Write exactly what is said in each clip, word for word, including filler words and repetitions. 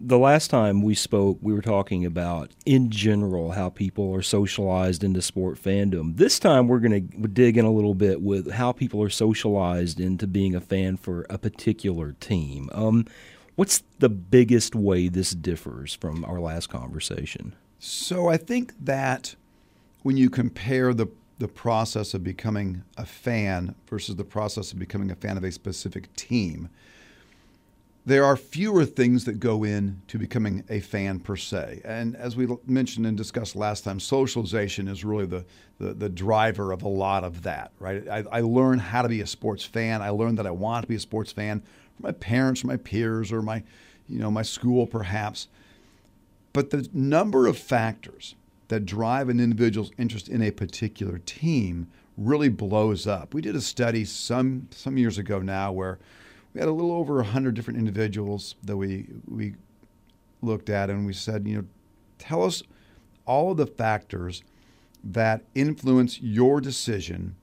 the last time we spoke, we were talking about, in general, how people are socialized into sport fandom. This time, we're going to dig in a little bit with how people are socialized into being a fan for a particular team. Um, what's the biggest way this differs from our last conversation? So I think that when you compare the the process of becoming a fan versus the process of becoming a fan of a specific team, there are fewer things that go into becoming a fan per se. And as we mentioned and discussed last time, socialization is really the, the, the driver of a lot of that, right? I, I learned how to be a sports fan. I learned that I want to be a sports fan from my parents, my peers, or my, you know, my school perhaps. But the number of factors that drive an individual's interest in a particular team really blows up. We did a study some some years ago now where we had a little over one hundred different individuals that we we looked at, and we said, you know, tell us all of the factors that influence your decision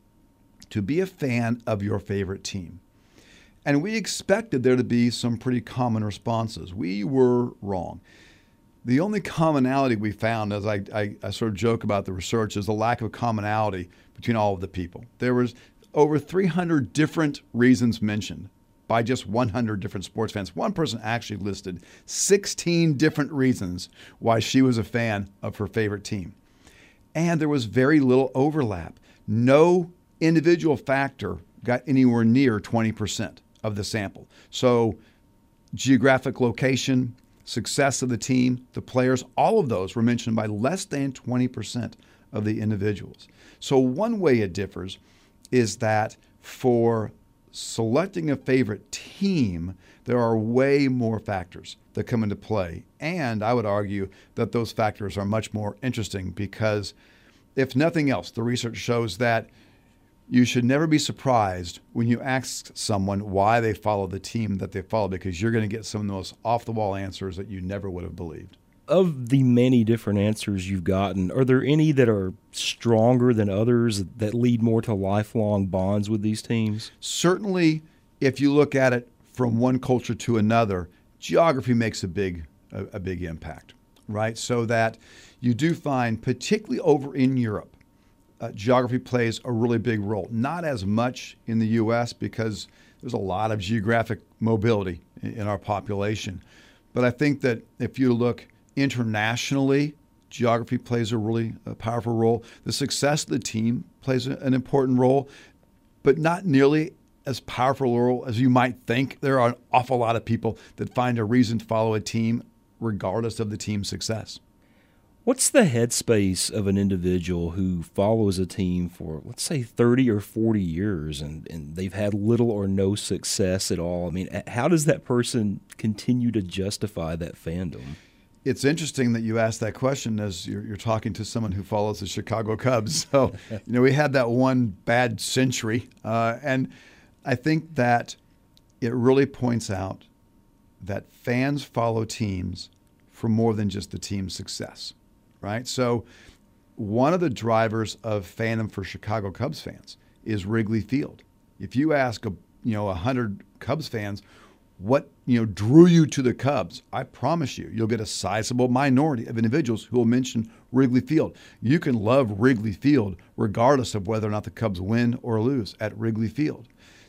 to be a fan of your favorite team. And we expected there to be some pretty common responses. We were wrong. The only commonality we found, as I, I, I sort of joke about the research, is the lack of commonality between all of the people. There was over three hundred different reasons mentioned by just one hundred different sports fans. One person actually listed sixteen different reasons why she was a fan of her favorite team. And there was very little overlap. No individual factor got anywhere near twenty percent of the sample. So geographic location, success of the team, the players, all of those were mentioned by less than twenty percent of the individuals. So one way it differs is that for selecting a favorite team, there are way more factors that come into play. And I would argue that those factors are much more interesting because, if nothing else, the research shows that you should never be surprised when you ask someone why they follow the team that they follow, because you're going to get some of the most off-the-wall answers that you never would have believed. Of the many different answers you've gotten, are there any that are stronger than others that lead more to lifelong bonds with these teams? Certainly, if you look at it from one culture to another, geography makes a big, a, a big impact, right? So that you do find, particularly over in Europe, Uh, geography plays a really big role. Not as much in the U S because there's a lot of geographic mobility in, in our population. But I think that if you look internationally, geography plays a really uh, powerful role. The success of the team plays a, an important role, but not nearly as powerful a role as you might think. There are an awful lot of people that find a reason to follow a team regardless of the team's success. What's the headspace of an individual who follows a team for, let's say, thirty or forty years and, and they've had little or no success at all? I mean, how does that person continue to justify that fandom? It's interesting that you asked that question as you're, you're talking to someone who follows the Chicago Cubs. So, you know, we had that one bad century. Uh, and I think that it really points out that fans follow teams for more than just the team's success. Right? So one of the drivers of fandom for Chicago Cubs fans is Wrigley Field. If you ask a you know a hundred Cubs fans what you know drew you to the Cubs, I promise you, you'll get a sizable minority of individuals who will mention Wrigley Field. You can love Wrigley Field regardless of whether or not the Cubs win or lose at Wrigley Field.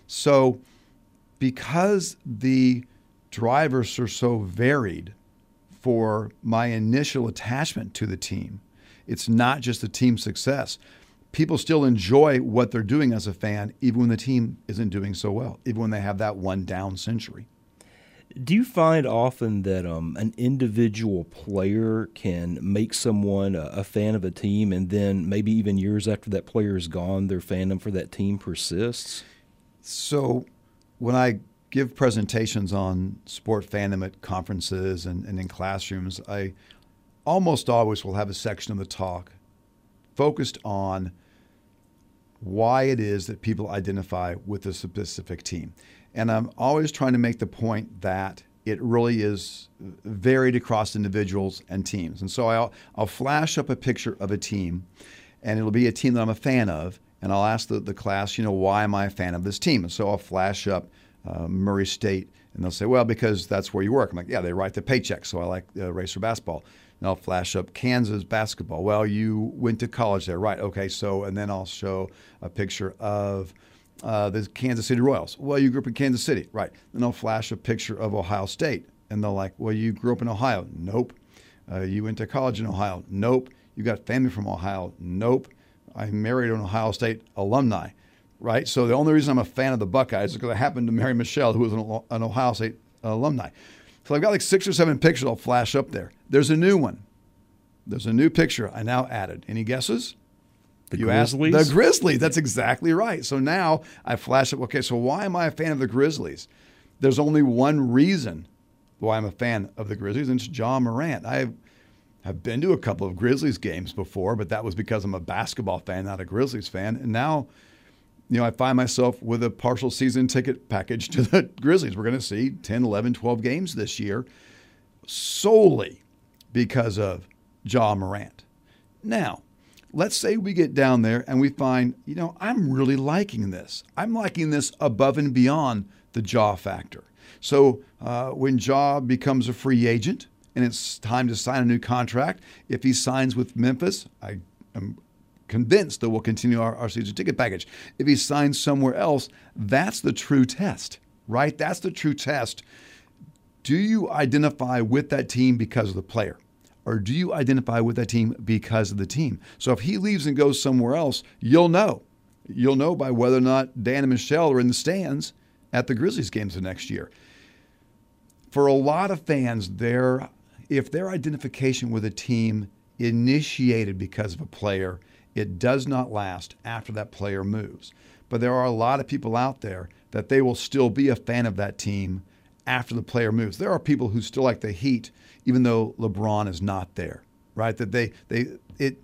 So because the drivers are so varied for my initial attachment to the team, it's not just the team's success. People still enjoy what they're doing as a fan, even when the team isn't doing so well, even when they have that one down century. Do you find often that um, an individual player can make someone a, a fan of a team, and then maybe even years after that player is gone, their fandom for that team persists? So when I give presentations on sport fandom at conferences and, and in classrooms, I almost always will have a section of the talk focused on why it is that people identify with a specific team. And I'm always trying to make the point that it really is varied across individuals and teams. And so I'll, I'll flash up a picture of a team, and it'll be a team that I'm a fan of, and I'll ask the, the class, you know, why am I a fan of this team? And so I'll flash up Uh, Murray State And they'll say, well, because that's where you work. I'm like, yeah, they write the paycheck, so I like uh, Racer basketball. And I'll flash up Kansas basketball. Well, you went to college there, right? Okay, so, and then I'll show a picture of uh, the Kansas City Royals. Well, you grew up in Kansas City, right? Then I'll flash a picture of Ohio State. And they're like, well, you grew up in Ohio. Nope. Uh, you went to college in Ohio. Nope. You got family from Ohio. Nope. I married an Ohio State alumni. Right? So the only reason I'm a fan of the Buckeyes is because I happened to marry Michelle, who was an, an Ohio State alumni. So I've got like six or seven pictures I'll flash up there. There's a new one. There's a new picture I now added. Any guesses? The you Grizzlies? Asked, the Grizzlies. That's exactly right. So now I flash up, okay, so why am I a fan of the Grizzlies? There's only one reason why I'm a fan of the Grizzlies, and it's Ja Morant. I have been to a couple of Grizzlies games before, but that was because I'm a basketball fan, not a Grizzlies fan. And now, you know, I find myself with a partial season ticket package to the Grizzlies. We're going to see ten, eleven, twelve games this year solely because of Ja Morant. Now, let's say we get down there and we find, you know, I'm really liking this. I'm liking this above and beyond the Ja factor. So uh, when Ja becomes a free agent and it's time to sign a new contract, if he signs with Memphis, I am convinced that we'll continue our, our season ticket package. If he signs somewhere else, that's the true test, right? That's the true test. Do you identify with that team because of the player? Or do you identify with that team because of the team? So if he leaves and goes somewhere else, you'll know. You'll know by whether or not Dan and Michelle are in the stands at the Grizzlies games the next year. For a lot of fans, their, if their identification with a team initiated because of a player, it does not last after that player moves. But there are a lot of people out there that they will still be a fan of that team after the player moves. There are people who still like the Heat, even though LeBron is not there, right? That they, they, it,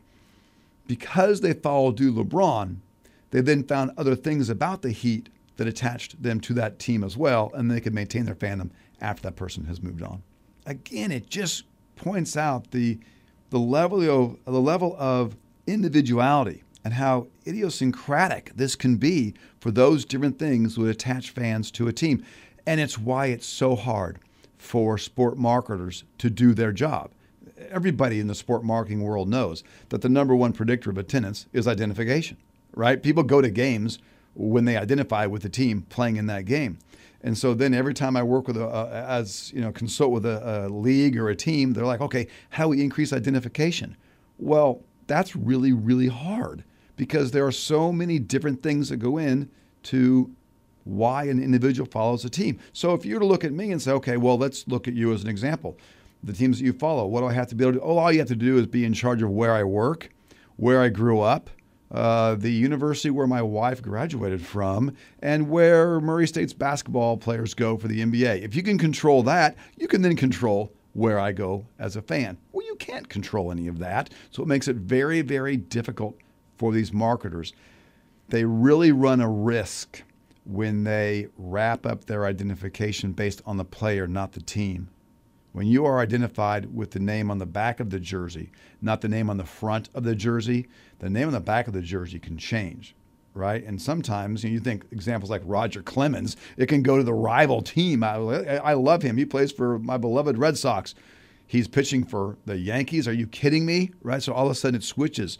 because they followed due LeBron, they then found other things about the Heat that attached them to that team as well, and they could maintain their fandom after that person has moved on. Again, it just points out the, the level of, the level of individuality and how idiosyncratic this can be for those different things that attach fans to a team. And it's why it's so hard for sport marketers to do their job. Everybody in the sport marketing world knows that the number one predictor of attendance is identification, right? People go to games when they identify with the team playing in that game. And so then every time I work with a, uh, as you know, consult with a, a league or a team, they're like, okay, how do we increase identification? Well, that's really, really hard because there are so many different things that go in to why an individual follows a team. So if you were to look at me and say, okay, well, let's look at you as an example. The teams that you follow, what do I have to be able to do? Oh, all you have to do is be in charge of where I work, where I grew up, uh, the university where my wife graduated from, and where Murray State's basketball players go for the N B A. If you can control that, you can then control where I go as a fan. Well, you can't control any of that. So it makes it very, very difficult for these marketers. They really run a risk when they wrap up their identification based on the player, not the team. When you are identified with the name on the back of the jersey, not the name on the front of the jersey, the name on the back of the jersey can change, right? And sometimes, you know, you think examples like Roger Clemens, it can go to the rival team. I, I love him. He plays for my beloved Red Sox. He's pitching for the Yankees. Are you kidding me? Right? So all of a sudden it switches.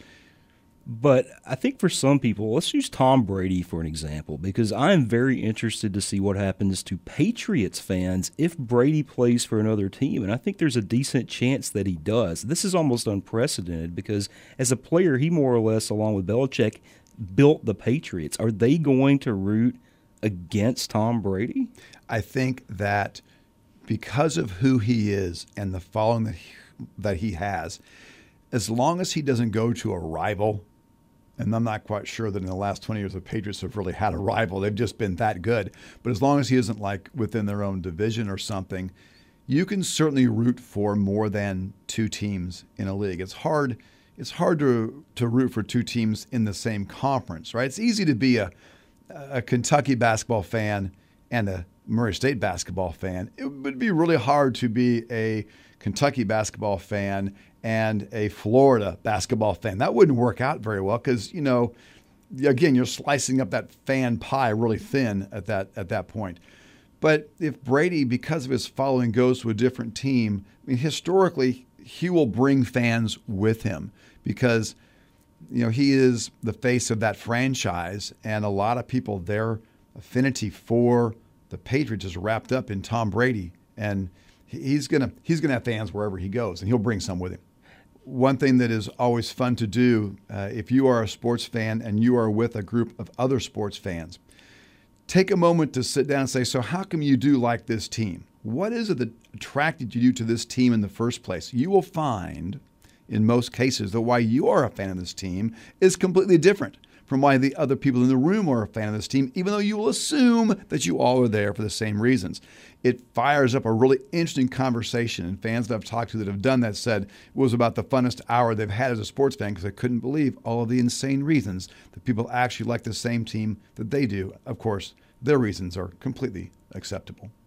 But I think for some people, let's use Tom Brady for an example, because I'm very interested to see what happens to Patriots fans if Brady plays for another team. And I think there's a decent chance that he does. This is almost unprecedented because as a player, he more or less, along with Belichick, built the Patriots. Are they going to root against Tom Brady? I think that because of who he is and the following that he, that he has, as long as he doesn't go to a rival, and I'm not quite sure that in the last twenty years the Patriots have really had a rival. They've just been that good. But as long as he isn't like within their own division or something, you can certainly root for more than two teams in a league. It's hard it's hard to to root for two teams in the same conference, right? It's easy to be a a Kentucky basketball fan and a Murray State basketball fan. It would be really hard to be a Kentucky basketball fan and a Florida basketball fan. That wouldn't work out very well because, you know, again, you're slicing up that fan pie really thin at that at that point. But if Brady, because of his following, goes to a different team, I mean, historically, he will bring fans with him because, you know, he is the face of that franchise, and a lot of people, their affinity for the Patriots is wrapped up in Tom Brady, and he's gonna he's gonna have fans wherever he goes, and he'll bring some with him. One thing that is always fun to do, uh, if you are a sports fan and you are with a group of other sports fans, take a moment to sit down and say, so how come you do like this team? What is it that attracted you to this team in the first place? You will find, in most cases, that why you are a fan of this team is completely different from why the other people in the room are a fan of this team, even though you will assume that you all are there for the same reasons. It fires up a really interesting conversation, and fans that I've talked to that have done that said it was about the funnest hour they've had as a sports fan because they couldn't believe all of the insane reasons that people actually like the same team that they do. Of course, their reasons are completely acceptable.